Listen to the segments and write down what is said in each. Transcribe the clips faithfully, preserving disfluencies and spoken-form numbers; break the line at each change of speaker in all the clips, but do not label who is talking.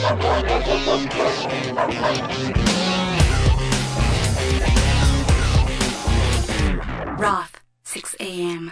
Roth, six a.m.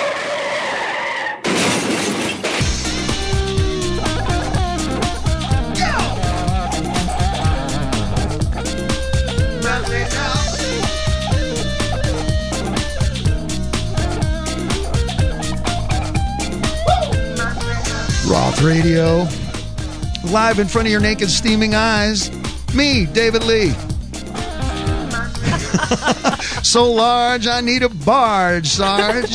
Roth Radio, live in front of your naked, steaming eyes. Me, David Lee. So large, I need a barge, Sarge.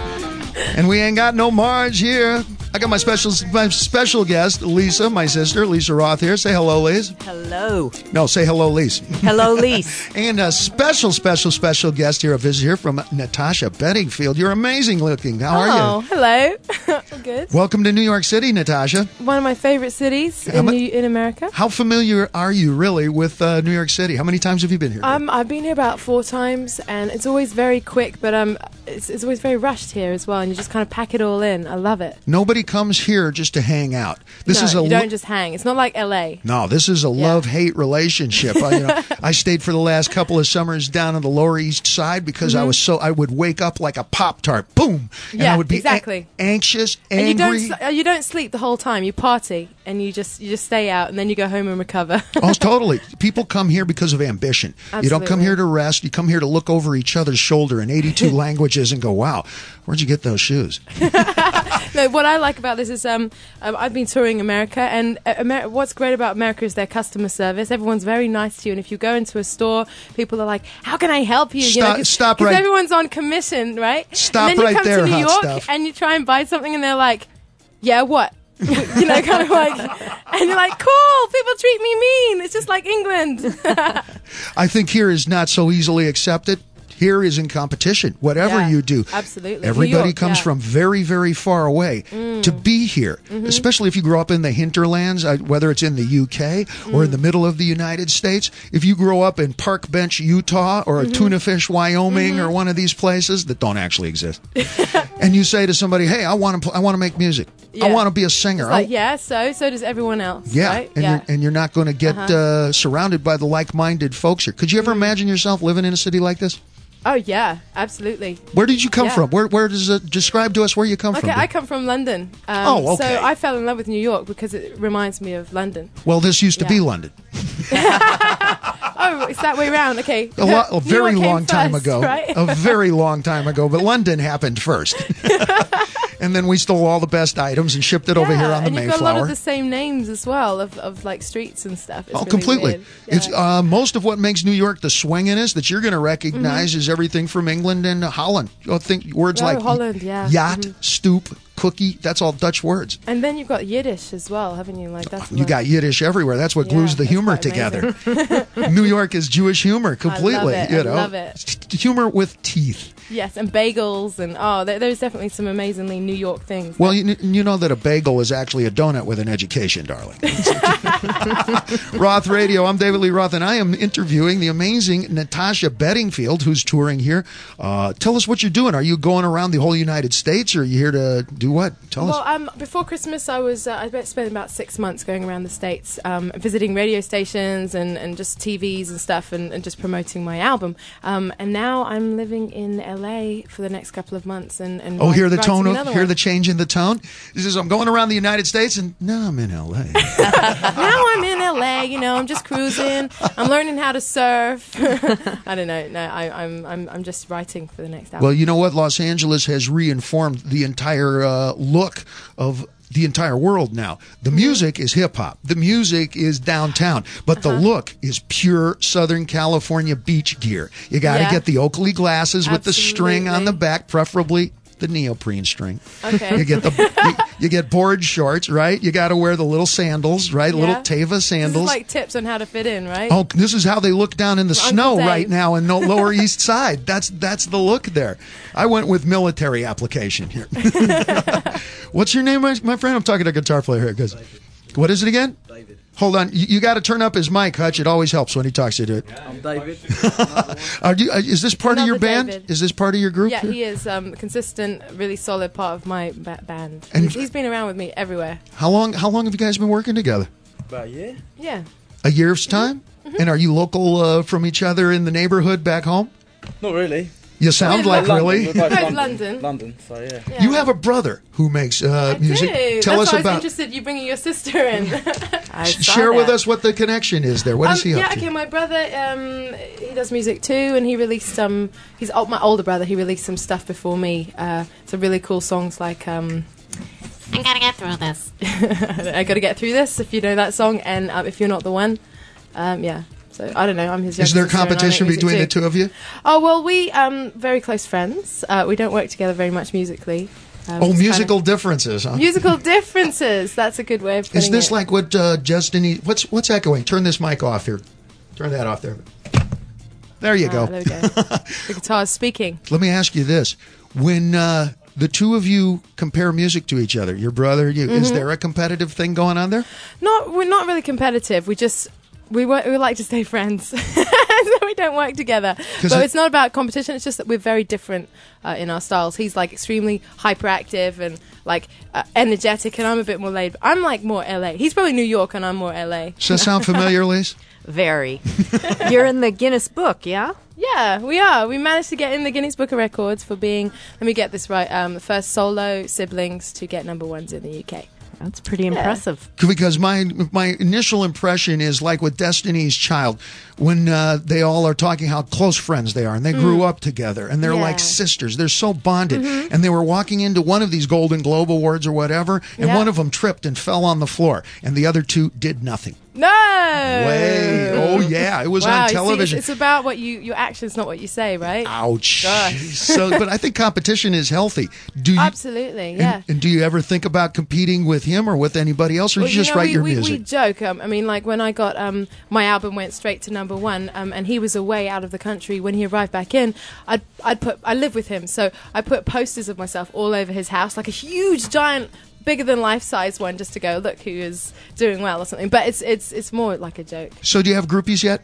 And we ain't got no Marge here. I got my special my special guest, Lisa, my sister, Lisa Roth here. Say hello, Lise.
Hello.
No, say hello, Lise.
Hello, Lise.
And a special, special, special guest here, a visit here from Natasha Bedingfield. You're amazing looking. How are
Oh,
you?
hello. I'm good.
Welcome to New York City, Natasha.
One of my favorite cities
How
in,
mu-
New, in America.
How familiar are you really with uh, New York City? How many times have you been here?
Um, I've been here about four times, and it's always very quick, but um, it's, it's always very rushed here as well, and you just kind of pack it all in. I love it.
Nobody comes here just to hang out. This
no,
is a
you
lo-
don't just hang. It's not like L A.
No, this is a
Yeah.
love-hate relationship. I, you know, I stayed for the last couple of summers down on the Lower East Side because I was so I would wake up like a Pop-Tart, boom, and
Yeah,
I would be
exactly.
a- anxious,
And you don't
angry.
s- uh, you don't sleep the whole time. You party and you just you just stay out, and then you go home and recover.
Oh, totally. People come here because of ambition. You don't come
Absolutely.
here to rest. You come here to look over each other's shoulder in eighty-two languages and go, wow, where'd you get those shoes?
No, what I like about this is um, um I've been touring America, and uh, Amer- what's great about America is their customer service. Everyone's very nice to you, and if you go into a store, people are like, "How can I help you?" you
Stop-
know, cause,
stop
'cause
right-
everyone's on commission, right?
Stop
and then
right
you come
there,
to New
hot
York,
stuff.
and you try and buy something, and they're like, "Yeah, what?" you know, kind of like, and you're like, "Cool, people treat me mean. It's just like England."
I think here is not so easily accepted. Here is in competition. Whatever
Yeah,
you do,
absolutely. New
everybody
York,
comes
yeah.
from very, very far away to be here. Especially if you grow up in the hinterlands, uh, whether it's in the U K or in the middle of the United States. If you grow up in Park Bench, Utah, or Tuna Fish, Wyoming, or one of these places that don't actually exist, and you say to somebody, "Hey, I want to, pl- I want to make music. I
Yeah.
want to be a singer."
It's like,
I-
yeah, so so does everyone else.
Yeah,
right?
and,
yeah.
You're, and you're not going to get uh, surrounded by the like-minded folks here. Could you ever imagine yourself living in a city like this?
Oh yeah, absolutely.
Where did you come
Yeah.
from? Where where does it describe to us where you come
Okay,
from?
I come from London. Um,
Oh, okay.
So I fell in love with New York because it reminds me of London.
Well, this used to
Yeah.
be London.
Oh, it's that way round. Okay.
A, lo- a
New
very
York came
long time
first,
ago.
Right?
A very long time ago. But London happened first. And then we stole all the best items and shipped it over
Yeah,
here on the
and you've got a
Mayflower.
lot of the same names as well of, of like streets and stuff. It's
Oh,
really
completely.
weird. Yeah.
It's uh, most of what makes New York the swinginess that you're going to recognize is everything from England and Holland. I think words
Oh,
like
Holland, yeah.
yacht,
Mhm.
stoop, cookie. That's all Dutch words.
And then you've got Yiddish as well, haven't you? Like that's
You
the-
got Yiddish everywhere. That's what
Yeah,
glues the
that's
humor
quite
together. New York is Jewish humor completely.
it,
You
I
know,
love it.
It's t- humor with teeth.
Yes, and bagels and oh, there, there's definitely some amazingly New York things.
Well, you, kn- you know that a bagel is actually a donut with an education, darling. Roth Radio. I'm David Lee Roth, and I am interviewing the amazing Natasha Bedingfield, who's touring here. Uh, tell us what you're doing. Are you going around the whole United States, or are you here to do what? Tell
Well,
us.
um, before Christmas, I was uh, I bet- spent about six months going around the states, um, visiting radio stations and, and just T Vs and stuff, and, and just promoting my album. Um, and now I'm living in L A for the next couple of months. And, and
Oh, hear the
writing
tone of,
another
hear
one.
the change in the tone? He says, I'm going around the United States, and now I'm in L A.
Now I'm in L A. You know, I'm just cruising. I'm learning how to surf. I don't know. No, I, I'm I'm I'm just writing for the next album.
Well, you know what? Los Angeles has reinformed the entire uh, look of the entire world now. The music is hip-hop. The music is downtown. But the look is pure Southern California beach gear. You got to
Yeah.
get the Oakley glasses with the string on the
Absolutely.
back, preferably the neoprene string.
Okay.
You get the you, you get board shorts, right? You got to wear the little sandals, right?
Yeah.
Little Teva
This is
sandals.
like tips on how to fit in, right?
Oh, this is how they look down in the
Uncle
snow
Dave.
right now in the Lower East Side. That's that's the look there. I went with military application here. What's your name, my, my friend? I'm talking to a guitar player here. Cause, what is it again?
David.
Hold on. You, you got to turn up his mic, Hutch. It always helps when he talks to you.
I'm David.
Are you, uh, is this part of your
Another
band?
David.
Is this part of your group?
Yeah,
here?
he is um, a consistent, really solid part of my ba- band.
And-
he's, he's been around with me everywhere.
How long? How long have you guys been working together?
About a year.
Yeah.
A year's time?
Mm-hmm.
And are you local uh, from each other in the neighborhood back home?
Not really.
You sound
We're
like
London.
really.
We're both
Both
London.
London.
London. So yeah.
Yeah.
You have a brother who makes uh,
I
music.
do.
Tell
That's
us
why I was
about.
interested you bringing your sister in.
I saw
Share with
that.
us what the connection is there. What is
Um,
he
yeah,
up to?
okay. My brother, um, he does music too, and he released some. He's oh, my older brother. He released some stuff before me. Uh, some really cool songs like um,
I gotta get through this.
"I Got to Get Through This." If you know that song, and um, "If You're Not the One," um, yeah. So I don't know. I'm his.
Is
younger
there
sister and I make
competition
music
between
too.
the two of you?
Oh well, we um very close friends. Uh, we don't work together very much musically. Um,
Oh,
it's
musical
kinda-
differences, huh?
musical differences. That's a good way of putting
Is this
it.
like what uh, Justin? E- what's what's echoing? Turn this mic off here. Turn that off there. There you
Ah,
go.
there we go. The guitar's speaking.
Let me ask you this: when uh, the two of you compare music to each other, your brother, you, is
Mm-hmm.
there a competitive thing going on there?
Not we're not really competitive. We just we wa- we like to stay friends, so we don't work together.
'Cause
But
it-
it's not about competition. It's just that we're very different uh, in our styles. He's like extremely hyperactive and like uh, energetic, and I'm a bit more laid. I'm like more L A. He's probably New York, and I'm more L A.
Does that sound familiar, Lise?
Very. You're in the Guinness Book, yeah?
Yeah, we are. We managed to get in the Guinness Book of Records for being. Let me get this right. Um, the first solo siblings to get number ones in the U K.
That's pretty impressive.
Because my my initial impression is like with Destiny's Child, when uh, they all are talking how close friends they are, and they grew up together, and they're
Yeah.
like sisters. They're so bonded, and they were walking into one of these Golden Globe Awards or whatever, and
Yeah.
one of them tripped and fell on the floor, and the other two did nothing.
No
Way! Oh yeah, it was
Wow,
on
you see,
television.
it's, it's about what you your actions, not what you say, right?
Ouch!
Gosh.
So, but I think competition is healthy. Do you?
Absolutely,
and-
yeah.
And, do you ever think about competing with him or with anybody else, or
Well,
you just
know,
write
we,
your
we,
music?
We joke. Um, I mean, like when I got um, my album went straight to number one, um, and he was away out of the country. When he arrived back in, I'd I'd put I live with him, so I put posters of myself all over his house, like a huge, giant, bigger than life size one, just to go look who is doing well or something. But it's it's it's more like a joke.
So, do you have groupies yet?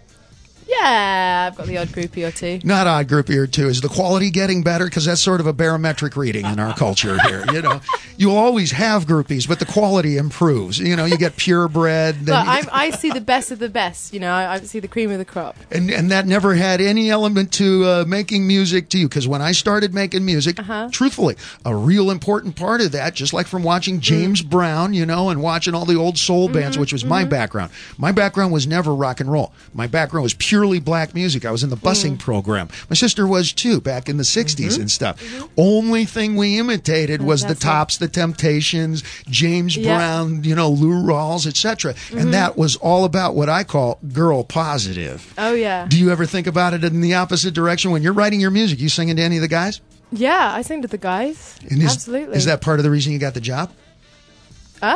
Yeah, I've got the odd groupie or two.
Not odd groupie or two. Is the quality getting better? Because that's sort of a barometric reading in our culture here. You know, you always have groupies, but the quality improves. You know, you get purebred. Then
But
you
I'm,
get-
I see the best of the best. You know, I, I see the cream of the crop.
and, and that never had any element to uh, making music to you. Because when I started making music,
Uh-huh.
truthfully, a real important part of that, just like from watching James Brown, you know, and watching all the old soul bands, which was my background. My background was never rock and roll. My background was purely black music. I was in the busing program. My sister was too, back in the sixties and stuff. Only thing we imitated was the
Fantastic.
Tops, the Temptations, James
Yeah.
Brown, you know, Lou Rawls, et cetera. And that was all about what I call girl positive.
Oh yeah,
Do you ever think about it in the opposite direction when you're writing your music? You singing to any of the guys?
yeah. I sing to the guys.
And is,
Absolutely.
Is that part of the reason you got the job?
Huh?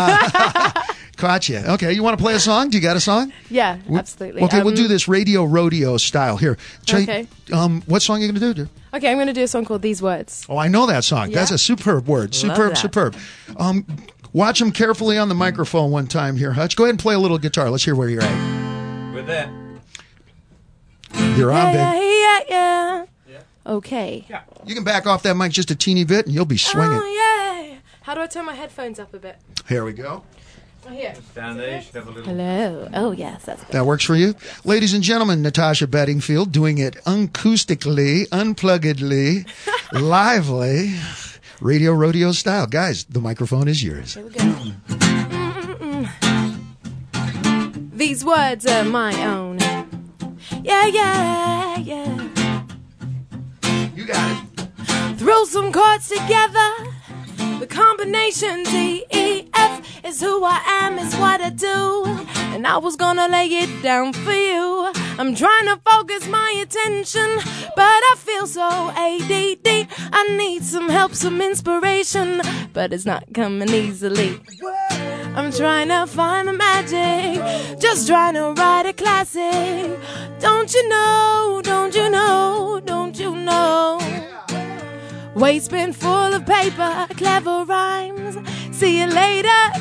Caught you. Okay, you want to play a song? Do you got a song?
Yeah,
We-
absolutely.
Okay, we'll
Um,
do this radio rodeo style here. Try-
Okay.
Um, what song are you going to do? dear?
Okay, I'm going to do a song called These Words.
Oh, I know that song.
Yeah?
That's a superb word. Superb,
that.
superb. Um, watch him carefully on the microphone one time here, Hutch. Go ahead and play a little guitar. Let's hear where you're at.
We're there.
You're on,
Yeah,
babe.
yeah, yeah, yeah. Okay.
You can back off that mic just a teeny bit, and you'll be swinging.
Oh, yeah. How do I turn my headphones up a bit?
Here we go.
Oh, here.
Down there, you should have a little.
Hello. Oh, yes, that's good.
That works for you? Ladies and gentlemen, Natasha Bedingfield doing it acoustically, unpluggedly, lively, radio rodeo style. Guys, the microphone is yours.
Here we go. Mm-mm. These words are my own. Yeah, yeah, yeah.
You got it.
Throw some chords together. The combination D E F is who I am, is what I do. And I was gonna lay it down for you. I'm trying to focus my attention, but I feel so A D D. I need some help, some inspiration, but it's not coming easily. I'm trying to find the magic, just trying to write a classic. Don't you know, don't you know, don't you know? Waistbin full of paper, clever rhymes. See you later.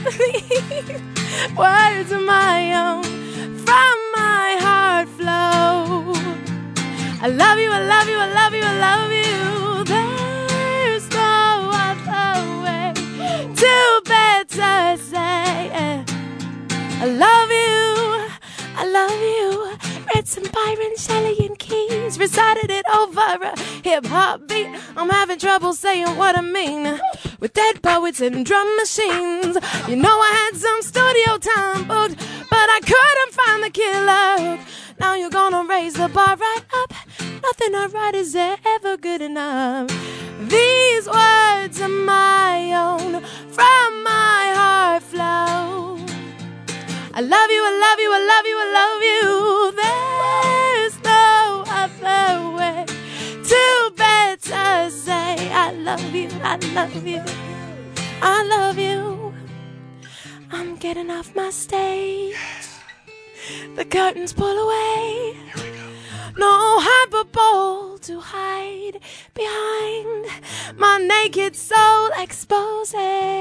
Words of my own, from my heart flow. I love you, I love you, I love you, I love you. There's no other way to better say. I love you, I love you. Read some Byron, Shelley, and Keys, recited it over a hip-hop beat. I'm having trouble saying what I mean with dead poets and drum machines. You know I had some studio time booked, but I couldn't find the killer. Now you're gonna raise the bar right up. Nothing I write is ever good enough. These words are my own, from my heart flow. I love you, I love you, I love you, I love you. There's no other way to better say I love you, I love you, I love you. I'm getting off my stage. The curtains pull away. No hyperbole to hide behind my naked soul expose.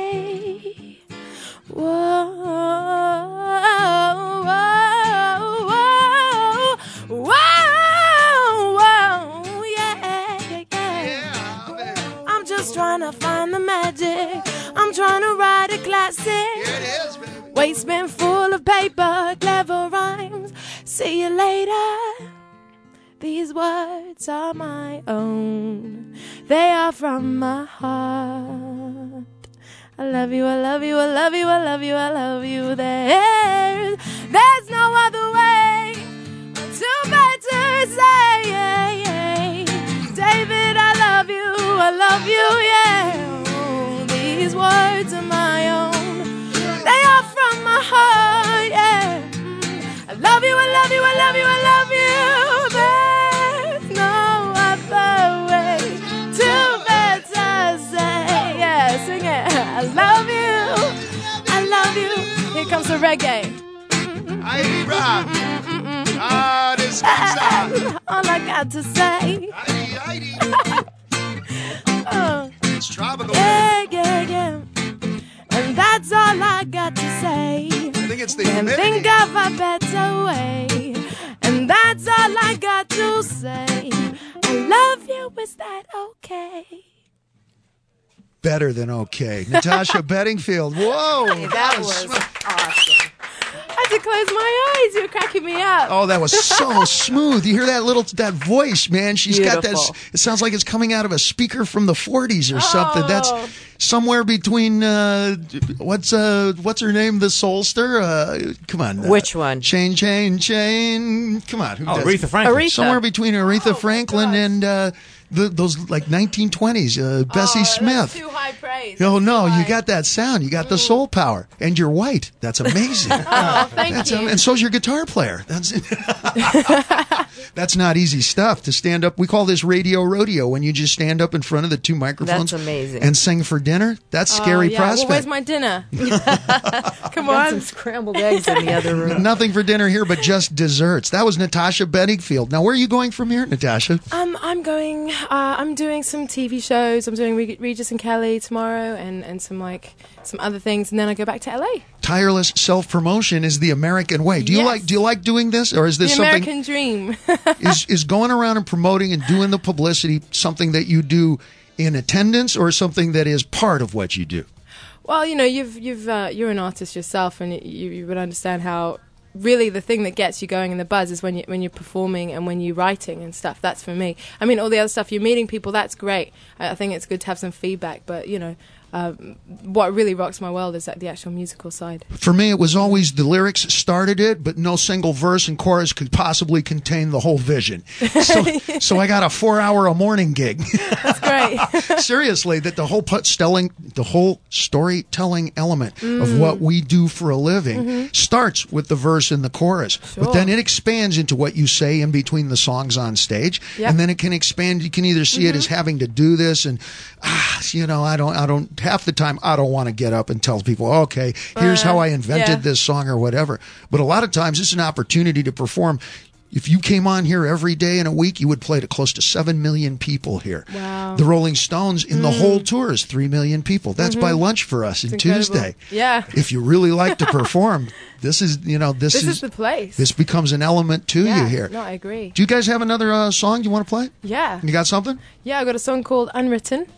Whoa, whoa, whoa, whoa, whoa, yeah, yeah, yeah. I'm just trying to find the magic. I'm trying to write a classic.
Here it is, baby.
Waistband full of paper, clever rhymes. See you later. These words are my own. They are from my heart. I love you, I love you, I love you, I love you, I love you. There's, there's no other way to better say. David, I love you, I love you, yeah. These words are my own. They are from my heart, yeah. I love you, I love you, I love you, I love you. There's no other way to better say. Yeah, sing it. I love you, I love you. Here comes the reggae.
Heidi Brown. Ah, this is
All I got to say.
Heidi, Heidi.
Oh,
It's tropical.
yeah, yeah, yeah. And that's all I got to say.
I think it's the
Can't
humidity.
think of a better way. And that's all I got to say. I love you, is that okay?
Better than okay. Natasha Bedingfield. Whoa.
That was awesome.
I had to close my eyes. You were cracking me up.
Oh, that was so smooth. You hear that little that voice, man? She's got that.
Beautiful.
It sounds like it's coming out of a speaker from the forties or something. That's
Oh.
somewhere between uh, what's uh what's her name? The Soulster. Uh, come on. uh,
Which one?
Chain, chain, chain. Come on. Who
Oh,
does-
Aretha Franklin.
Aretha.
Somewhere between Aretha
Oh,
Franklin
my gosh.
and uh, the, those like nineteen twenties uh, Bessie
Oh,
Smith.
That's too high praise.
Oh
That's
no,
too
you
high.
got that sound. You got the soul power, and you're white. That's amazing.
Oh, thank
That's
you.
am- and so's your guitar player. That's that's not easy stuff to stand up. We call this radio rodeo when you just stand up in front of the two microphones.
That's amazing.
And sing for dinner. That's scary
Oh, yeah.
prospect.
Well, where's my dinner? Come
Got some
on.
scrambled eggs in the other room.
Nothing for dinner here but just desserts. That was Natasha Bedingfield. Now, where are you going from here, Natasha?
Um, I'm going. Uh, I'm doing some T V shows. I'm doing Reg- Regis and Kelly tomorrow, and, and some like some other things, and then I go back to L A.
Tireless self-promotion is the American way. Do you
Yes.
like do you like doing this, or is
The
this something
American dream.
is is going around and promoting and doing the publicity something that you do in attendance, or something that is part of what you do?
Well, you know, you've you've uh, you're an artist yourself, and you you would understand how really the thing that gets you going in the buzz is when you when you're performing and when you're writing and stuff. That's for me. I mean, all the other stuff, you're meeting people. That's great. I, I think it's good to have some feedback, but you know. Um, what really rocks my world is that the actual musical side.
For me, it was always the lyrics started it, but no single verse and chorus could possibly contain the whole vision. So, so I got a four-hour a morning gig.
That's great.
Seriously, that the whole put stelling, the whole storytelling element of what we do for a living starts with the verse and the chorus, but
Sure.
then it expands into what you say in between the songs on stage,
Yep.
and then it can expand. You can either see it as having to do this, and ah, you know, I don't, I don't. Half the time, I don't want to get up and tell people, okay, here's how I invented
yeah.
this song or whatever. But a lot of times, it's an opportunity to perform. If you came on here every day in a week, you would play to close to seven million people here.
Wow.
The Rolling Stones in the whole tour is three million people. That's by lunch for us on
incredible.
Tuesday.
Yeah.
If you really like to perform, this is, you know, this,
This
is,
is the place.
this becomes an element to
yeah.
you here.
No, I agree.
Do you guys have another uh, song you want to play?
Yeah.
You got something?
Yeah, I got a song called Unwritten.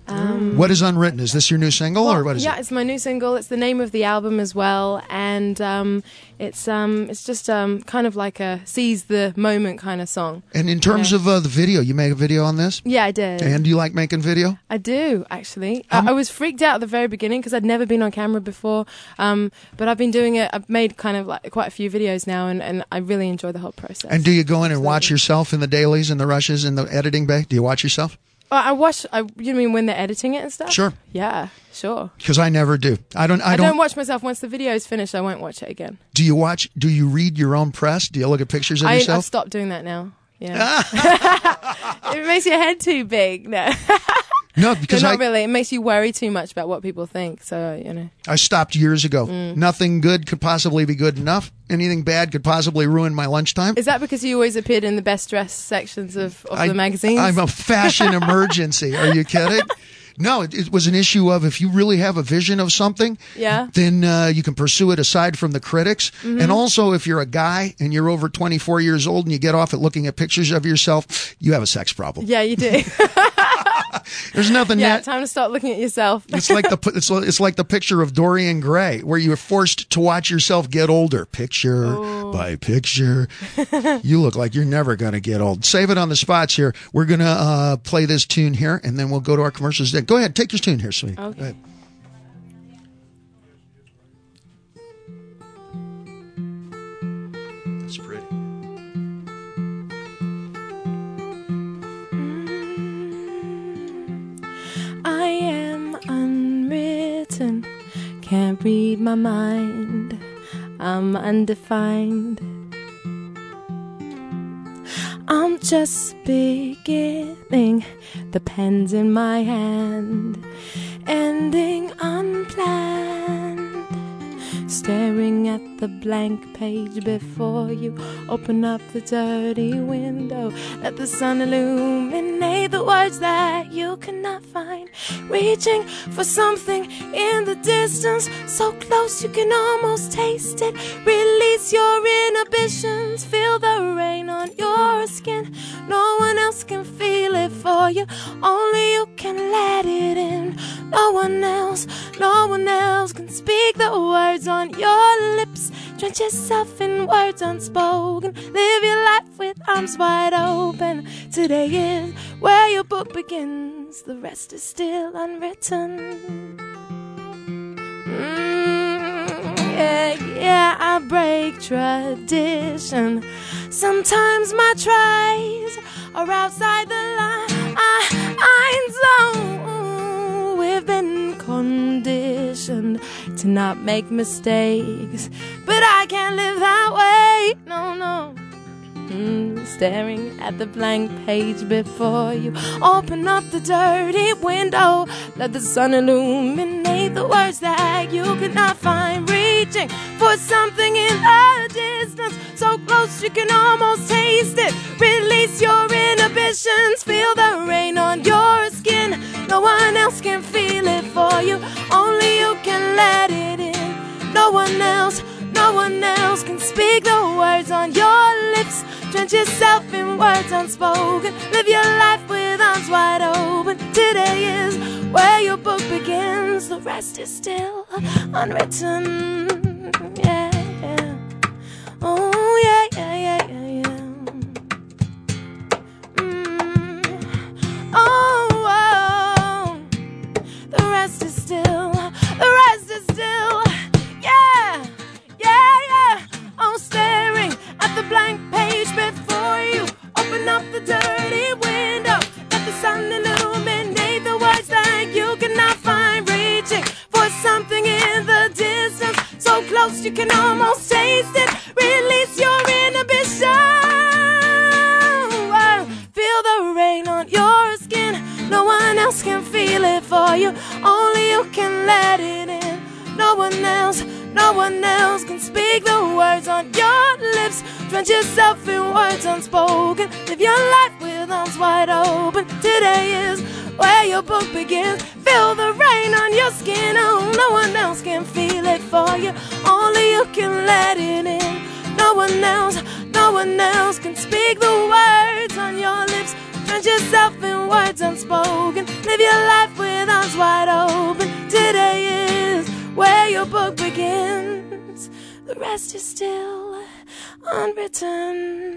Um,
What is Unwritten? Is this your new single,
well,
or what is
yeah,
it?
it's my new single. It's the name of the album as well, and um, it's um, it's just um, kind of like a seize the moment kind of song.
And in terms
yeah.
of uh, the video, you made a video on this?
Yeah, I did.
And do you like making video?
I do, actually. I, I was freaked out at the very beginning because I'd never been on camera before. Um, but I've been doing it. I've made kind of like quite a few videos now, and, and I really enjoy the whole process.
And do you go in and
Absolutely.
watch yourself in the dailies and the rushes in the editing bay? Do you watch yourself?
Oh, I watch. I, you mean when they're editing it and stuff?
Sure.
Yeah, sure.
Because I never do. I don't. I,
I
don't,
don't watch myself. Once the video is finished, I won't watch it again.
Do you watch? Do you read your own press? Do you look at pictures of
I, I've
yourself?
stopped doing that now. Yeah. It makes your head too big. No.
No,
No,
because
not
I
really. It makes you worry too much about what people think. So, you know.
I stopped years ago.
Mm.
Nothing good could possibly be good enough. Anything bad could possibly ruin my lunchtime.
Is that because you always appeared in the best dressed sections of, of
I,
the magazines?
I'm a fashion emergency. Are you kidding? No, it, it was an issue of if you really have a vision of something,
Yeah.
then uh, you can pursue it aside from the critics.
Mm-hmm.
And also, if you're a guy and you're over twenty-four years old and you get off at looking at pictures of yourself, you have a sex problem.
Yeah, you do.
There's nothing
Yeah,
that.
time to start looking at yourself.
It's like the it's, it's like the picture of Dorian Gray, where you're forced to watch yourself get older, picture
Oh.
by picture. You look like you're never going to get old. Save it on the spots here. We're going to uh, play this tune here, and then we'll go to our commercials. Go ahead, take your tune here, sweetie.
Okay.
Go ahead. That's pretty.
I am unwritten, can't read my mind. I'm undefined. I'm just beginning, the pen's in my hand, ending unplanned. Staring at the blank page before you, open up the dirty window, let the sun illuminate the words that you cannot find. Reaching for something in the distance, so close you can almost taste it. Release your inhibitions, feel the rain on your skin. No one else can feel it for you, only you can let it in. No one else, no one else can speak the words on your lips. Drench yourself in words unspoken, live your life with arms wide open. Today is where your book begins, the rest is still unwritten. Mm, yeah, yeah, I break tradition. Sometimes my tries are outside the line. I, I don't. We've been conditioned to not make mistakes, but I can't live that way. No, no. Mm, staring at the blank page before you, open up the dirty window, let the sun illuminate the words that you cannot find. Reaching for something in the distance, so close you can almost taste it. Release your inhibitions, feel the rain on your skin. No one else can feel it for you, only you can let it in. No one else, no one else can speak the words on your lips. Drench yourself in words unspoken, live your life with arms wide open. Today is where your book begins, the rest is still unwritten. Yeah, yeah. Oh, yeah, yeah, yeah, yeah, yeah. Mm. Oh, oh, the rest is still, the rest is still, yeah, yeah, yeah. Oh, staring at the blank page before you, open up the dirty window, let the sun illuminate the words that you cannot find. Reaching for something in the distance, so close you can almost taste it. Release your inhibition, feel the rain on your skin. No one else can feel it for you, only you can let it in. No one else, no one else can speak the words on your lips. Drench yourself in words unspoken, live your life with arms wide open. Today is where your book begins, feel the rain on your skin. Oh, no one else can feel it for you, only you can let it in. No one else, no one else can speak the words on your lips. Find yourself in words unspoken. Live your life with arms wide open. Today is where your book begins. The rest is still unwritten.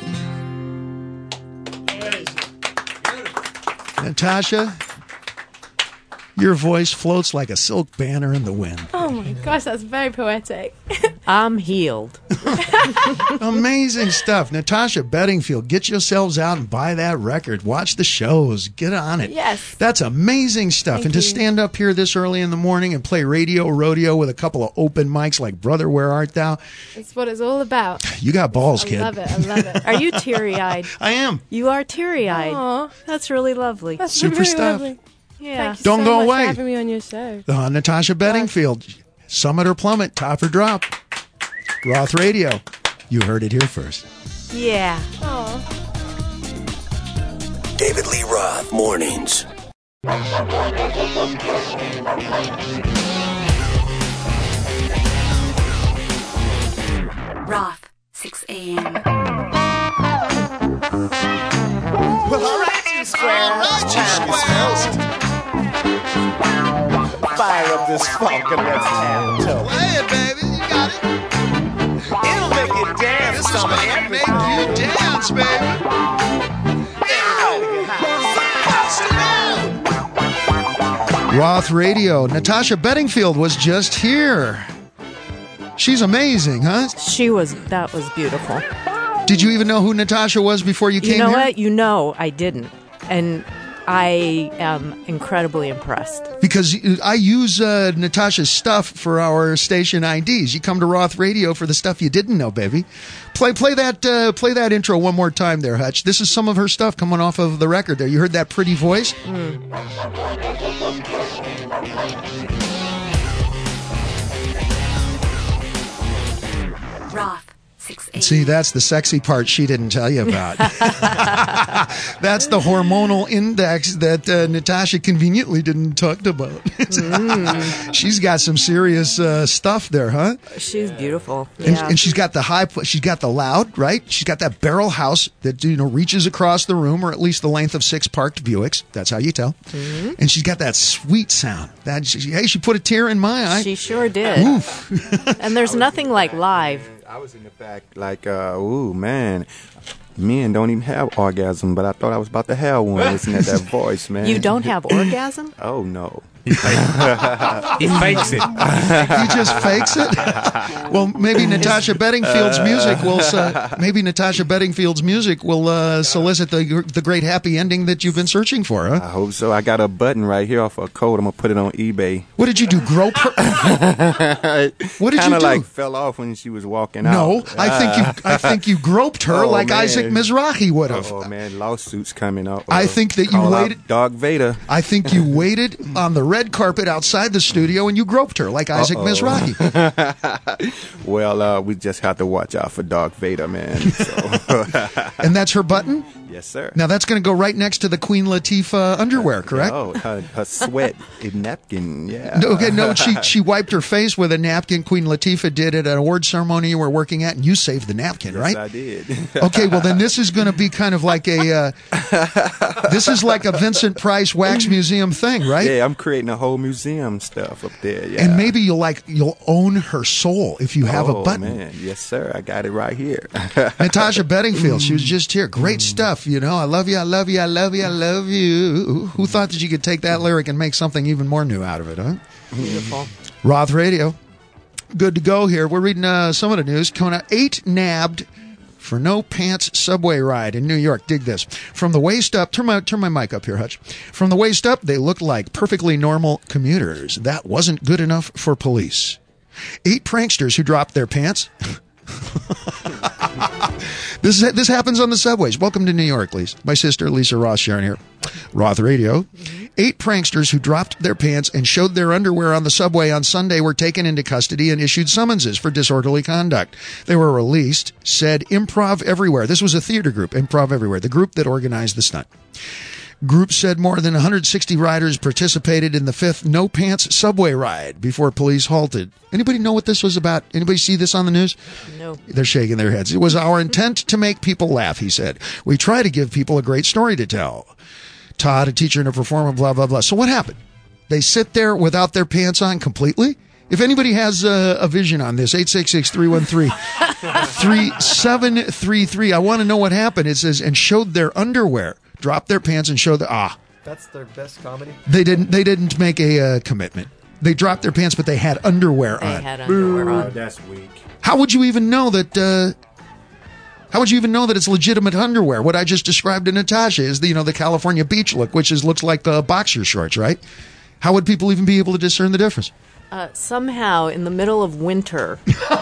Natasha, your voice floats like a silk banner in the wind.
Oh my gosh, that's very poetic.
I'm healed.
Amazing stuff. Natasha Bedingfield, get yourselves out and buy that record. Watch the shows. Get on it.
Yes.
That's amazing stuff.
Thank
and to
you.
stand up here this early in the morning and play radio rodeo with a couple of open mics like Brother, Where Art Thou?
That's what it's all about.
You got balls,
I
kid.
love it. I love it.
Are you teary-eyed?
I am.
You are teary-eyed.
Aw.
That's really lovely.
That's
Super
really
stuff.
lovely.
Yeah.
Thank you
Don't
so
go
much
away.
for having me on your show.
Uh, Natasha Bedingfield, Summit or Plummet, Top or Drop. Roth Radio. You heard it here first.
Yeah.
Aw.
David Lee Roth, mornings.
Roth, six a.m.
Well, all right, you squares. All right, you squares. Fire up this funk and let's have a toe.
Play it, baby. You got it.
It'll make you dance.
This is
some
going to
every
make you dance, baby.
Everybody get high.
Roth Radio. Natasha Bedingfield was just here. She's amazing, huh?
She was, that was beautiful.
Did you even know who Natasha was before you came
You know
here?
what? You know I didn't. And I am incredibly impressed.
Because I use uh, Natasha's stuff for our station I Ds. You come to Roth Radio for the stuff you didn't know, baby. Play play that uh, play that intro one more time there, Hutch. This is some of her stuff coming off of the record there. You heard that pretty voice?
Mm.
Roth, six a.m.
See, that's the sexy part she didn't tell you about. That's the hormonal index that uh, Natasha conveniently didn't talk about.
Mm.
She's got some serious uh, stuff there, huh?
She's beautiful.
And,
Yeah.
and she's got the high, she's got the loud, right? She's got that barrel house that, you know, reaches across the room, or at least the length of six parked Buicks. That's how you tell.
Mm-hmm.
And she's got that sweet sound. That she, hey, she put a tear in my eye.
She sure did.
Oof.
And there's nothing like live.
I was in the back like, uh, ooh, man, men don't even have orgasm, but I thought I was about to have one listening to that voice, man.
You don't have orgasm?
Oh, no.
He fakes it.
He just fakes it. Well, maybe Natasha Bedingfield's music will. Uh, maybe Natasha Bedingfield's music will uh, solicit the the great happy ending that you've been searching for, huh?
I hope so. I got a button right here off a code. I'm going to put it on eBay.
What did you do? Grope her? What did you
Kind of
do?
like fell off when she was walking
No,
out.
I think you. I think you groped her
Oh,
like
man.
Isaac Mizrahi would have.
Oh, man, lawsuits coming up.
I
Uh,
think that you
call out
waited-
Dog Vader.
I think you waited on the red carpet outside the studio and you groped her like Isaac
Uh-oh.
Mizrahi.
Well, uh, we just have to watch out for Dog Vader, man. So.
And that's her button?
Yes, sir.
Now that's going to go right next to the Queen Latifah underwear, correct?
Oh, her, her sweat a napkin, yeah.
No, okay, no, she she wiped her face with a napkin. Queen Latifah did at an award ceremony you were working at, and you saved the napkin,
Yes,
right?
I did.
Okay, well then this is going to be kind of like a uh, this is like a Vincent Price Wax Museum thing, right?
Yeah, I'm creating a whole museum stuff up there. Yeah.
And maybe you'll like you'll own her soul if you have
oh,
a button.
man, yes, sir. I got it right here.
Natasha Bedingfield, she was just here. Great stuff, you know. I love you, I love you, I love you, I love you. Who thought that you could take that lyric and make something even more new out of it, huh?
Beautiful.
Roth Radio. Good to go here. We're reading uh, some of the news. Coming out, eight nabbed for no pants subway ride in New York. Dig this. From the waist up, turn my, turn my mic up here, Hutch. From the waist up, they looked like perfectly normal commuters. That wasn't good enough for police. Eight pranksters who dropped their pants. This is, this happens on the subways. Welcome to New York, Lisa. My sister, Lisa Ross Sharon here. Roth Radio. Eight pranksters who dropped their pants and showed their underwear on the subway on Sunday were taken into custody and issued summonses for disorderly conduct. They were released, said Improv Everywhere. This was a theater group, Improv Everywhere, the group that organized the stunt. Group said more than one hundred sixty riders participated in the fifth No Pants subway ride before police halted. Anybody know what this was about? Anybody see this on the news?
No.
They're shaking their heads. It was our intent to make people laugh, he said. We try to give people a great story to tell. Todd, a teacher and a performer, blah, blah, blah. So what happened? They sit there without their pants on completely? If anybody has a, a vision on this, eight six six, three one three, three seven three three. I want to know what happened. It says, and showed their underwear, dropped their pants and showed the, ah.
That's their best comedy?
They didn't, they didn't make a uh, commitment. They dropped their pants, but they had underwear
They
on.
had underwear on.
That's weak.
How would you even know that, uh, how would you even know that it's legitimate underwear? What I just described to Natasha is the, you know, the California beach look, which is, looks like the boxer shorts, right? How would people even be able to discern the difference?
Uh, somehow, in the middle of winter,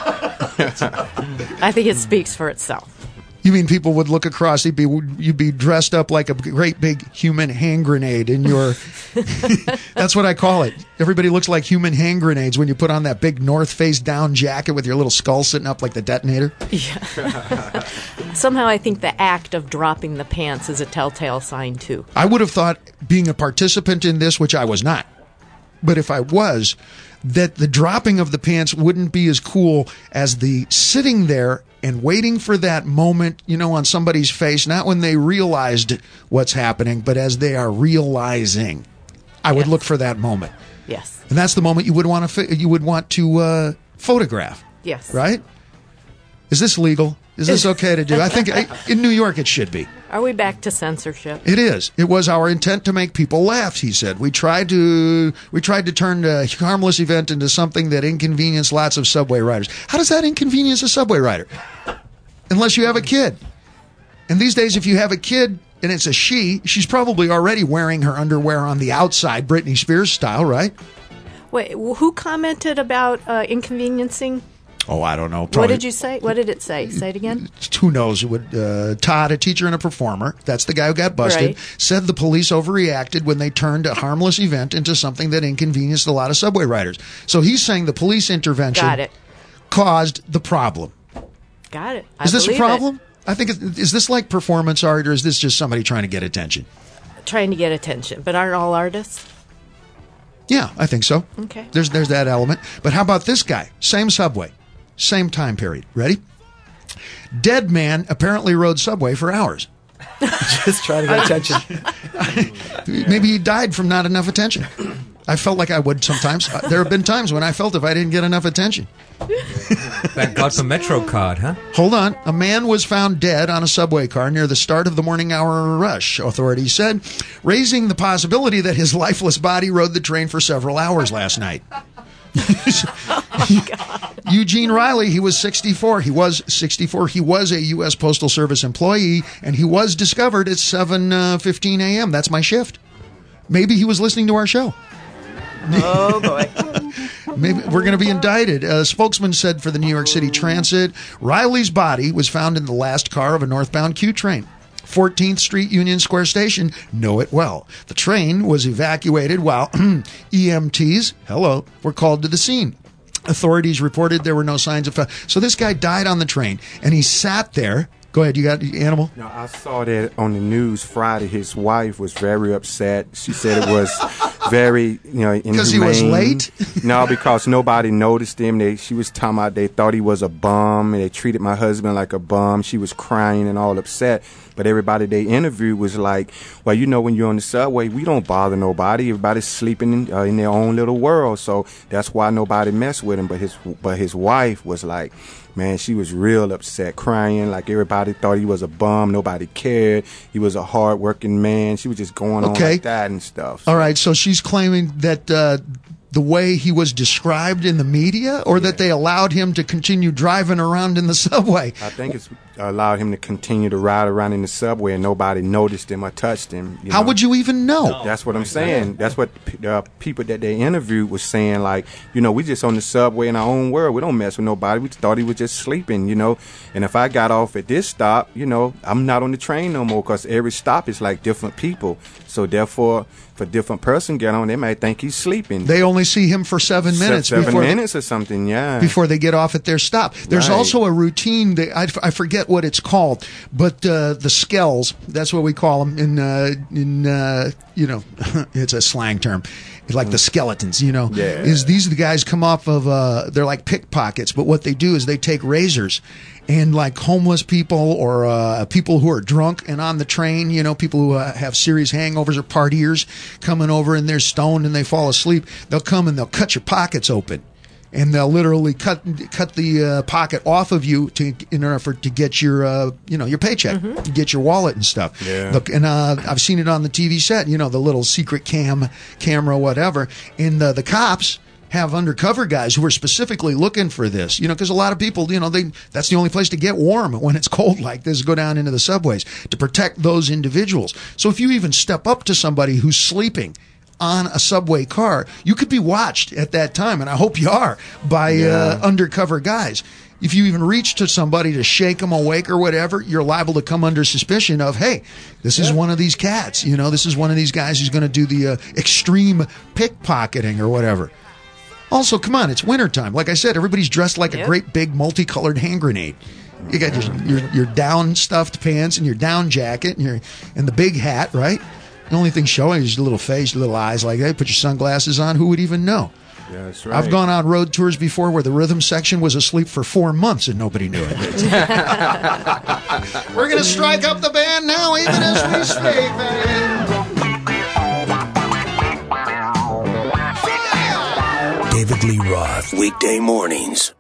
I think it speaks for itself.
You mean people would look across, you'd be, you'd be dressed up like a great big human hand grenade in your, that's what I call it. Everybody looks like human hand grenades when you put on that big North Face down jacket with your little skull sitting up like the detonator.
Yeah. Somehow I think the act of dropping the pants is a telltale sign, too.
I would have thought, being a participant in this, which I was not, but if I was, that the dropping of the pants wouldn't be as cool as the sitting there and waiting for that moment, you know, on somebody's face, not when they realized what's happening, but as they are realizing. I would
Yes.
look for that moment.
Yes.
And that's the moment you would want to you would want to uh, photograph,
Yes.
right? Is this legal? Is this okay to do? I think I, in New York it should be.
Are we back to censorship?
It is. It was our intent to make people laugh, he said. We tried to we tried to turn a harmless event into something that inconvenienced lots of subway riders. How does that inconvenience a subway rider? Unless you have a kid. And these days, if you have a kid and it's a she, she's probably already wearing her underwear on the outside, Britney Spears style, right?
Wait, who commented about uh, inconveniencing?
Oh, I don't know.
What
Probably-
did you say? What did it say? Say it again.
Who knows? It would, uh, Todd, a teacher and a performer, that's the guy who got busted,
Right.
said the police overreacted when they turned a harmless event into something that inconvenienced a lot of subway riders. So he's saying the police intervention
Got it.
caused the problem.
Got it. I
Is this a
believe it.
problem? I think, it, is this like performance art, or is this just somebody trying to get attention?
Trying to get attention, but aren't all artists?
Yeah, I think so.
Okay.
There's, there's that element. But how about this guy? Same subway. Same time period. Ready? Dead man apparently rode subway for hours.
Just trying to get attention.
Maybe he died from not enough attention. I felt like I would sometimes. Uh, There have been times when I felt if I didn't get enough attention.
Thank God for Metro Card, huh?
Hold on. A man was found dead on a subway car near the start of the morning hour rush, authorities said, raising the possibility that his lifeless body rode the train for several hours last night. Eugene Riley, he was sixty-four. He was sixty-four. He was a U S Postal Service employee, and he was discovered at seven fifteen a.m. That's my shift. Maybe he was listening to our show.
Oh, boy.
Maybe we're going to be indicted. A spokesman said for the New York City Transit, Riley's body was found in the last car of a northbound Q train. fourteenth Street Union Square Station know it well. The train was evacuated while E M Ts, hello, were called to the scene. Authorities reported there were no signs of... Fa- so this guy died on the train, and he sat there. Go ahead, you got the animal?
No, I saw that on the news Friday. His wife was very upset. She said it was very, you know, inhumane.
Because he was late?
No, because nobody noticed him. They, she was talking about they thought he was a bum, and they treated my husband like a bum. She was crying and all upset. But everybody they interviewed was like, well, you know, when you're on the subway, we don't bother nobody. Everybody's sleeping in, uh, in their own little world. So that's why nobody messed with him. But his, but his wife was like, man, she was real upset, crying like everybody thought he was a bum. Nobody cared. He was a hard-working man. She was just going on
Okay.
like that and stuff.
All right, so she's claiming that uh, the way he was described in the media, or that they allowed him to continue driving around in the subway?
I think it's allowed him to continue to ride around in the subway and nobody noticed him or touched him. You
How
know?
would you even know?
That's what I'm saying. That's what the uh, people that they interviewed was saying. Like, you know, we just on the subway in our own world. We don't mess with nobody. We thought he was just sleeping, you know. And if I got off at this stop, you know, I'm not on the train no more because every stop is like different people. So therefore, if a different person get on, they might think he's sleeping.
They only only see him for seven minutes.
Seven
before
minutes or something, yeah.
Before they get off at their stop. There's
Right.
also a routine, that I, I forget what it's called, but uh, the skells, that's what we call them in, uh, in uh, you know, it's a slang term. It's like the skeletons, you know.
Yeah.
Is these are the guys come off of, uh, they're like pickpockets, but what they do is they take razors and like homeless people or uh, people who are drunk and on the train, you know, people who uh, have serious hangovers or partiers coming over and they're stoned and they fall asleep, they'll come and they'll cut your pockets open. And they'll literally cut cut the uh, pocket off of you to in order for to get your uh, you know your paycheck,
Mm-hmm.
to get your wallet and stuff.
Yeah.
Look, and uh, I've seen it on the T V set. You know, the little secret cam camera, whatever. And uh, the cops have undercover guys who are specifically looking for this. You know, because a lot of people, you know, they that's the only place to get warm when it's cold like this. Go down into the subways to protect those individuals. So if you even step up to somebody who's sleeping on a subway car, you could be watched at that time, and I hope you are, by
Yeah.
uh, undercover guys. If you even reach to somebody to shake them awake or whatever, you're liable to come under suspicion of, hey, this is one of these cats. You know, this is one of these guys who's going to do the uh, extreme pickpocketing or whatever. Also, come on, it's wintertime. Like I said, everybody's dressed like a
Yep.
great big multicolored hand grenade. You got your, your your down stuffed pants and your down jacket and your and the big hat, right? The only thing showing is your little face, your little eyes like that. Put your sunglasses on. Who would even know?
Yeah, that's right.
I've gone on road tours before where the rhythm section was asleep for four months and nobody knew it. We're going to strike up the band now, even as we speak, man.
David Lee Roth. Weekday mornings.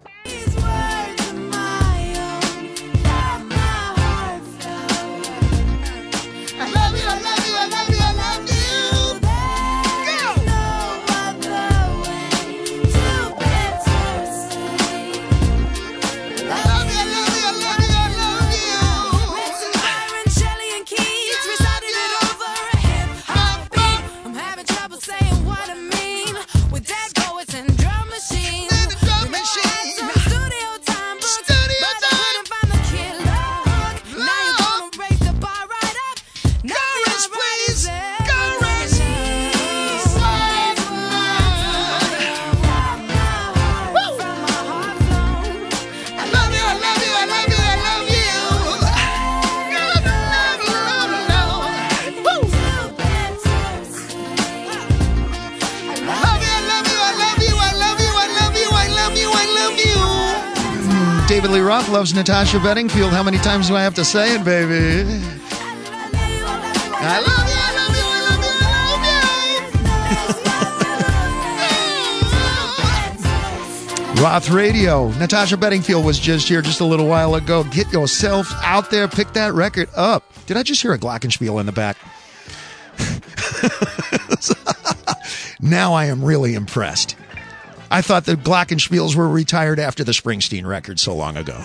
David Lee Roth loves Natasha Bedingfield. How many times do I have to say it, baby? I love you, I love you, I love you, I love you. Roth Radio. Natasha Bedingfield was just here just a little while ago. Get yourself out there. Pick that record up. Did I just hear a glockenspiel in the back? Now I am really impressed. I thought the glockenspiels were retired after the Springsteen record so long ago.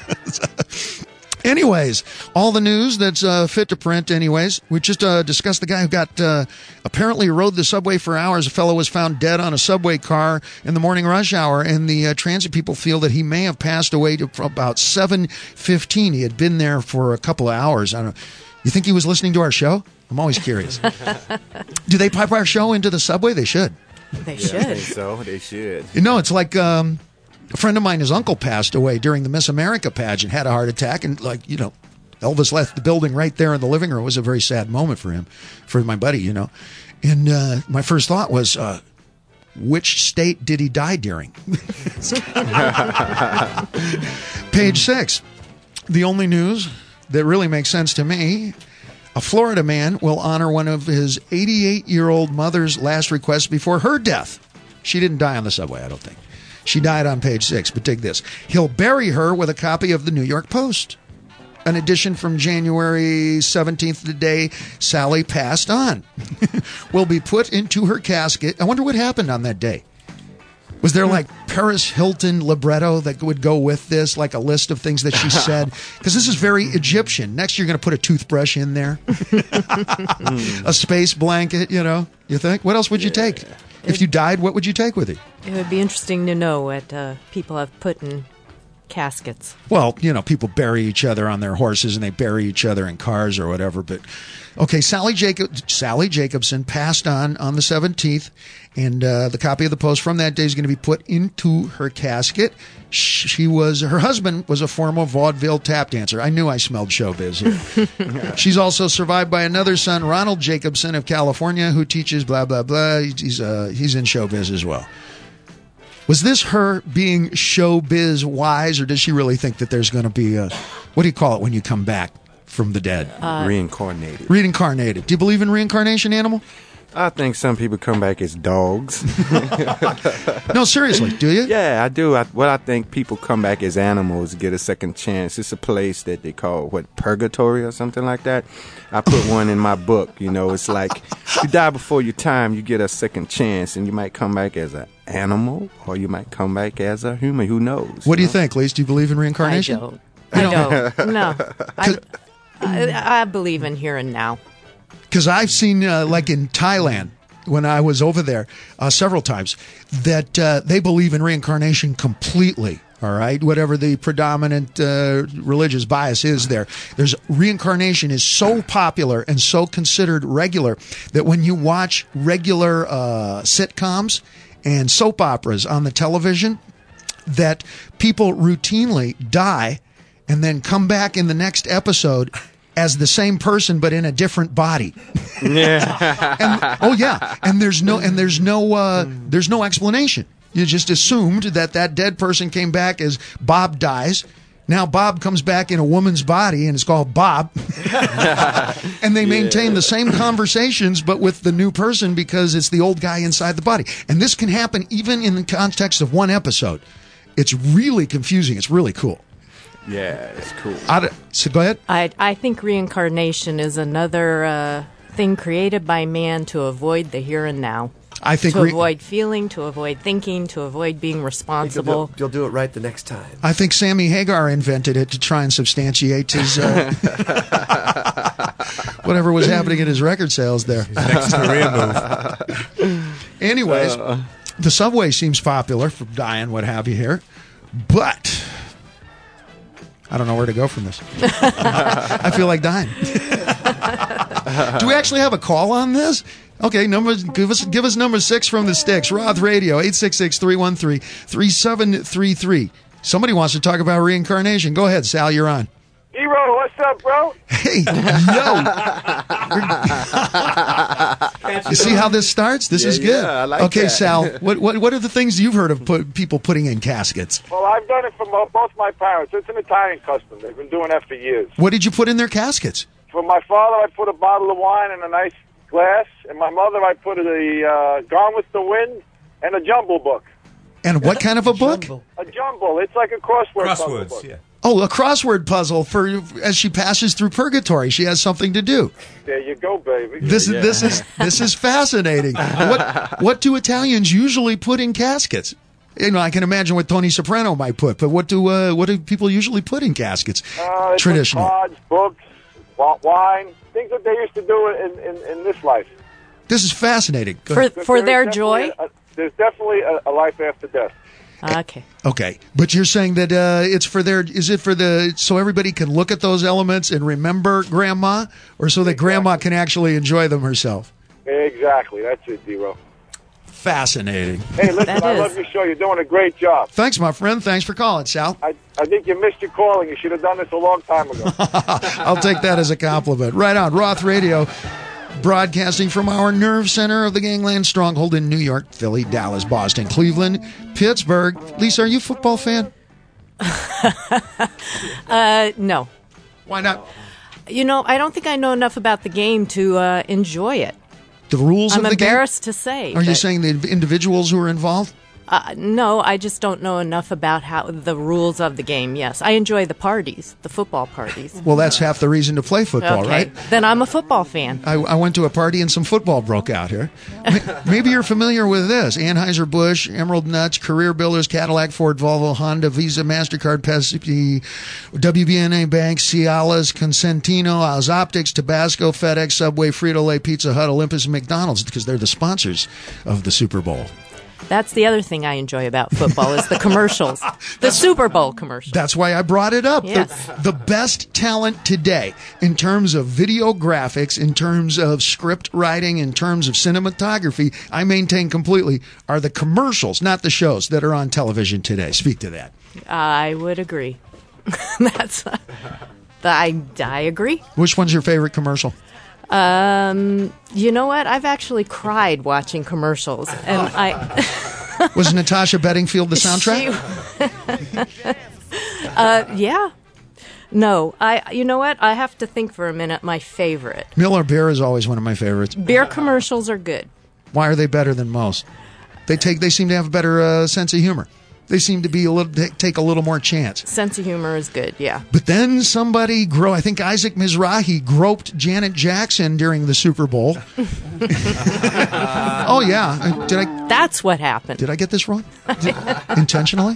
Anyways, all the news that's uh, fit to print anyways. We just uh, discussed the guy who got uh, apparently rode the subway for hours. A fellow was found dead on a subway car in the morning rush hour, and the uh, transit people feel that he may have passed away to about seven fifteen. He had been there for a couple of hours. I don't know. You think he was listening to our show? I'm always curious. Do they pipe our show into the subway? They should.
They
Yeah, I
should.
think so. They should.
You know, it's like um, a friend of mine, his uncle passed away during the Miss America pageant, had a heart attack, and like, you know, Elvis left the building right there in the living room. It was a very sad moment for him, for my buddy, you know. And uh, my first thought was, uh, which state did he die during? Page six. The only news that really makes sense to me: a Florida man will honor one of his eighty-eight-year-old mother's last requests before her death. She didn't die on the subway, I don't think. She died on page six, but dig this. He'll bury her with a copy of the New York Post, an edition from January seventeenth, the day Sally passed on. Will be put into her casket. I wonder what happened on that day. Was there like Paris Hilton libretto that would go with this, like a list of things that she said? Because this is very Egyptian. Next, you're going to put a toothbrush in there, a space blanket, you know, you think? What else would you take? If you died, what would you take with you?
It would be interesting to know what uh, people have put in caskets.
Well, you know, people bury each other on their horses and they bury each other in cars or whatever. But okay, Sally Jacob, Sally Jacobson passed on on the seventeenth, and uh, the copy of the Post from that day is going to be put into her casket. She was her husband was a former vaudeville tap dancer. I knew I smelled showbiz here. She's also survived by another son, Ronald Jacobson of California, who teaches blah blah blah. He's uh, he's in showbiz as well. Was this her being showbiz wise, or does she really think that there's going to be a, what do you call it when you come back from the dead?
Uh,
Reincarnated.
Reincarnated. Do you believe in reincarnation, Animal?
I think some people come back as dogs.
No, seriously, do you?
Yeah, I do. I, well, I think people come back as animals, get a second chance. It's a place that they call, what, purgatory or something like that. I put one in my book. You know, it's like you die before your time, you get a second chance, and you might come back as an animal, or you might come back as a human. Who knows?
What do you
know?
think, Lise? Do you believe in reincarnation?
I don't. I don't. No. I, I, I believe in here and now.
Because I've seen, uh, like in Thailand, when I was over there uh, several times, that uh, they believe in reincarnation completely. All right, whatever the predominant uh, religious bias is there, there's reincarnation is so popular and so considered regular that when you watch regular uh, sitcoms and soap operas on the television, that people routinely die and then come back in the next episode as the same person but in a different body.
Yeah.
and, oh yeah, and there's no and there's no uh, there's no explanation. You just assumed that that dead person came back as Bob dies. Now Bob comes back in a woman's body and it's called Bob. And they maintain the same conversations but with the new person because it's the old guy inside the body. And this can happen even in the context of one episode. It's really confusing. It's really cool.
Yeah, it's cool.
I, so go ahead.
I, I think reincarnation is another uh, thing created by man to avoid the here and now.
I think
to
re-
avoid feeling, to avoid thinking, to avoid being
You'll
responsible.
do, you'll do it right the next time.
I think Sammy Hagar invented it to try and substantiate his uh, whatever was happening in his record sales there.
Next career move.
Anyways, the subway seems popular for dying, what have you here, but I don't know where to go from this. I feel like dying. Do we actually have a call on this? Okay, numbers. Give us give us number six from the sticks. Roth Radio eight six six, three one three, three seven three three. Somebody wants to talk about reincarnation. Go ahead, Sal. You're on.
Hero, what's up, bro?
Hey, yo. You see how this starts? This
Yeah,
is good.
yeah, I like
okay,
that.
Sal. What what what are the things you've heard of put, people putting in caskets?
Well, I've done it for mo- both my parents. It's an Italian custom. They've been doing that for years.
What did you put in their caskets?
For my father, I put a bottle of wine in a nice glass, and my mother, I put a uh, Gone with the Wind and a jumble book.
And what kind of a book?
Jumble.
A jumble. It's like a crossword puzzle
Crosswords,
book.
yeah.
Oh, a crossword puzzle for as she passes through purgatory. She has something to do.
There you go, baby.
This is this is this is fascinating. What what do Italians usually put in caskets? You know, I can imagine what Tony Soprano might put, but what do uh, what do people usually put in caskets
uh, they put
traditionally?
cards, books, wa- wine, things that they used to do in, in, in this life.
This is fascinating. Go
For,
ahead.
But
for
there
their
is
joy?
definitely A, there's definitely a, a life after death.
Okay.
Okay, but you're saying that uh, it's for their is it for the so everybody can look at those elements and remember Grandma, or so that Grandma can actually enjoy them herself?
Exactly. That's it, D-Ro.
Fascinating.
Hey, listen,
That
I
is.
love your show. You're doing a great job.
Thanks, my friend. Thanks for calling, Sal.
I, I think you missed your calling. You should have done this a long time ago.
I'll take that as a compliment. Right on, Roth Radio, broadcasting from our nerve center of the gangland stronghold in New York, Philly, Dallas, Boston, Cleveland, Pittsburgh. Lisa, are you a football fan?
Uh, no.
Why not?
You know, I don't think I know enough about the game to uh, enjoy it.
The rules
I'm
of the game?
embarrassed to say.
Are you
but-
saying the individuals who are involved?
Uh, no, I just don't know enough about how the rules of the game. Yes, I enjoy the parties, the football parties.
Well, that's half the reason to play football,
Okay,
right?
then I'm a football fan.
I, I went to a party and some football broke out here. M- Maybe you're familiar with this. Anheuser-Busch, Emerald Nuts, Career Builders, Cadillac, Ford, Volvo, Honda, Visa, MasterCard, Pepsi, W B N A Bank, Cialis, Consentino, Oz Optics, Tabasco, FedEx, Subway, Frito-Lay, Pizza Hut, Olympus, and McDonald's because they're the sponsors of the Super Bowl.
That's the other thing I enjoy about football is the commercials, the Super Bowl commercials.
That's why I brought it up.
Yes.
The, the best talent today in terms of video graphics, in terms of script writing, in terms of cinematography, I maintain completely, are the commercials, not the shows that are on television today. Speak to that.
I would agree. That's uh, I I agree.
Which one's your favorite commercial?
Um, you know what? I've actually cried watching commercials, and I
Was Natasha Bedingfield the soundtrack?
She, uh, yeah. No, I. You know what? I have to think for a minute. My favorite
Miller Beer is always one of my favorites.
beer commercials are good.
Why are they better than most? They take. They seem to have a better uh, sense of humor. They seem to be a little take a little more chance.
Sense of humor is good. Yeah.
But then somebody gro I think Isaac Mizrahi groped Janet Jackson during the Super Bowl. Oh yeah, did I?
That's what happened.
Did I get this wrong? Intentionally?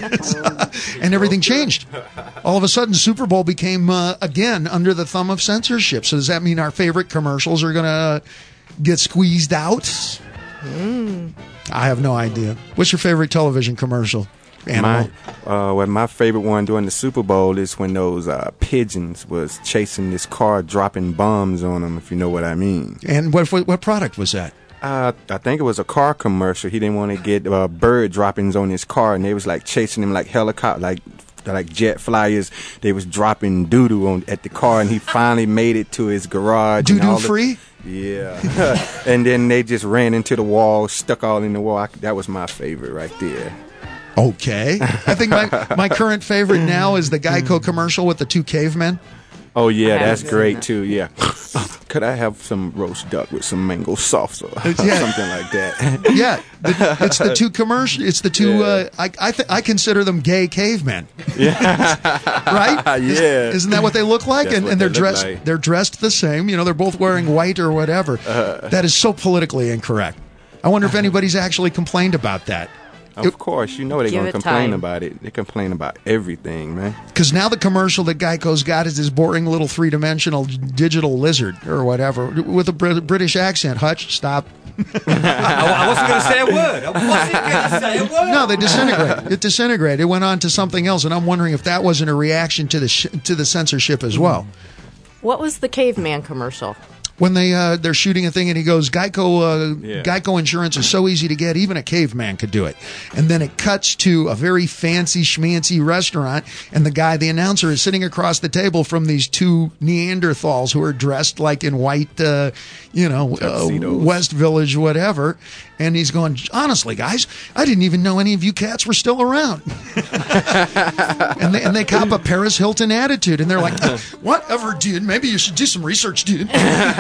And everything changed. All of a sudden, Super Bowl became uh, again under the thumb of censorship. So does that mean our favorite commercials are gonna get squeezed out?
Mm.
I have no idea. What's your favorite television commercial? Animal.
My, uh, well, my favorite one during the Super Bowl is when those uh, pigeons was chasing this car, dropping bombs on them, if you know what I mean.
And what what, what product was that?
Uh, I think it was a car commercial. He didn't want to get uh, bird droppings on his car, and they was like chasing him like helicopter, like like jet flyers. They was dropping doo doo on at the car, and he finally made it to his garage.
Doo doo free.
Yeah, and then they just ran into the wall, stuck all in the wall. I, that was my favorite right there.
Okay, I think my my current favorite now is the Geico commercial with the two cavemen.
Oh yeah, that's great too. Yeah, could I have some roast duck with some mango sauce or
Yeah.
something like that?
Yeah, the, it's the two commercial. It's the two.
Yeah.
Uh, I I, th- I consider them gay cavemen.
Yeah,
Right? Is-
yeah.
Isn't that what they look like?
That's
And,
what
and they're
they look
dressed.
like.
They're dressed the same. You know, they're both wearing white or whatever.
Uh,
That is so politically incorrect. I wonder if anybody's actually complained about that.
Of course, you know they're
Give
gonna
it
complain
time.
about it. They complain about everything, man.
Because now the commercial that Geico's got is this boring little three-dimensional digital lizard or whatever with a Brit- British accent. Hutch, stop.
I, I wasn't going to say a word. I wasn't going to say a word.
No, they disintegrated. It disintegrated. It went on to something else, and I'm wondering if that wasn't a reaction to the sh- to the censorship as well.
What was the caveman commercial?
When they uh, they're shooting a thing, and he goes, "Geico, uh,
Yeah.
Geico insurance is so easy to get, even a caveman could do it." And then it cuts to a very fancy schmancy restaurant, and the guy, the announcer, is sitting across the table from these two Neanderthals who are dressed like in white, uh, you know, uh,
Tuxedos.
West Village, whatever. And he's going, "Honestly, guys, I didn't even know any of you cats were still around." and they and they cop a Paris Hilton attitude, and they're like, "Whatever, dude. Maybe you should do some research, dude."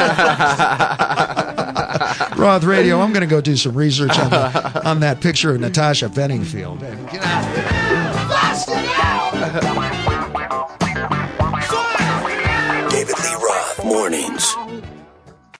Roth Radio, I'm going to go do some research on, the, on that picture of Natasha Bedingfield. Get out of here. Bust it out!